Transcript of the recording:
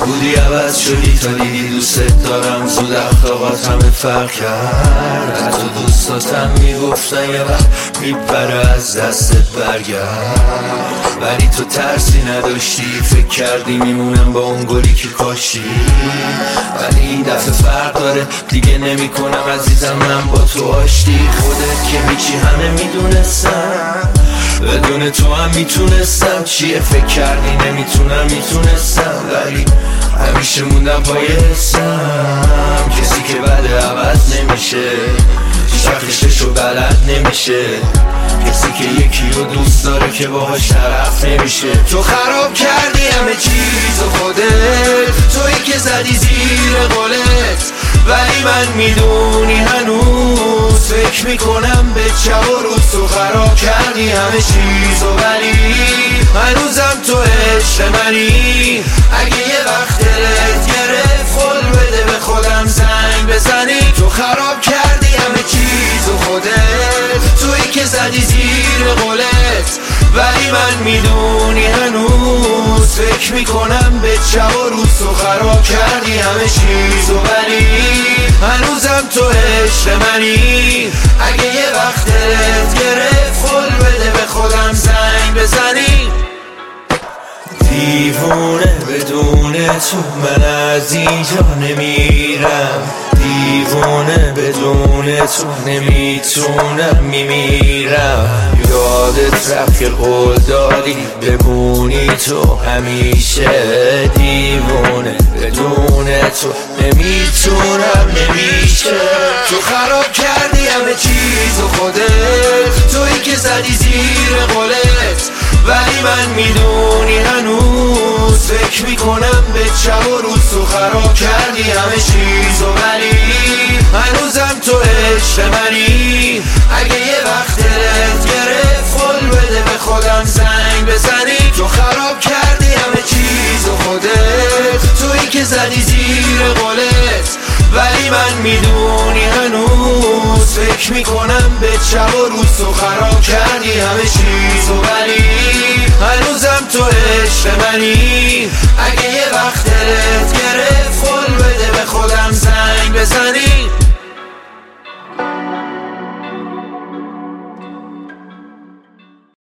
بودی عوض شدی تا دیدی دوست دارم. زود اخلاقات همه فرق کرد. حتی دوستاتم میگفتن یه وقت میپره از دستت برگرد. ولی تو ترسی نداشتی، فکر کردی میمونم با اون گلی که کاشتی. ولی این دفعه فرق داره، دیگه نمی کنم عزیزم من با تو آشتی. خودت که میچی همه میدونستم، بدون تو هم میتونستم. چیه فکر کردی نمیتونم، میتونستم. ولی همیشه موندم پای حسم. کسی که بده عوض نمیشه، هیچ وقتشو بلد نمیشه. کسی که یکی رو دوست داره که باهاش طرف نمیشه. تو خراب کردی همه چیز و خودت، تویی که زدی زیر قولت. ولی من میدونی هنوز فکر میکنم به شب و روز. تو خراب کردی همه چیز و ولی هنوزم تو عشق منی. اگه یه وقت دلت گرفت قول بده به خودم زنگ بزنی. تو خراب کردی همه چیز و خودت، تویی که زدی زیر قولت. ولی من میدونی هنوز فکر میکنم به شب و روز. تو خراب کردی همه چیز و ولی هنوزم تو عشق منی. اگه یه وقت دلت گرفت قول بده به خودم زنگ بزنی. دیوونه بدون تو من از اینجا نمیرم. دیوونه بدون تو نمیتونم میمیرم. یادت رفت که قول دادی بمونی تو همیشه. دیوونه بدون تو نمیتونم نمیشه. تو خراب کردی همه چیز و خودت، تویی که زدی زیر قولت. ولی من میدونی هنوز فکر میکنم به شب و روز. تو خراب کردی همه چیز و ولی هنوزم تو عشق منی. اگه یه وقت دلت گرفت قول بده به خودم زنگ بزنی. تو خراب کردی همه چیز و خودت، تویی که زدی زیر قولت. ولی من میدونی هنوز فکر میکنم به شب و روز. تو خراب کردی همه چیز و ولی هنوزم تو عشق منی.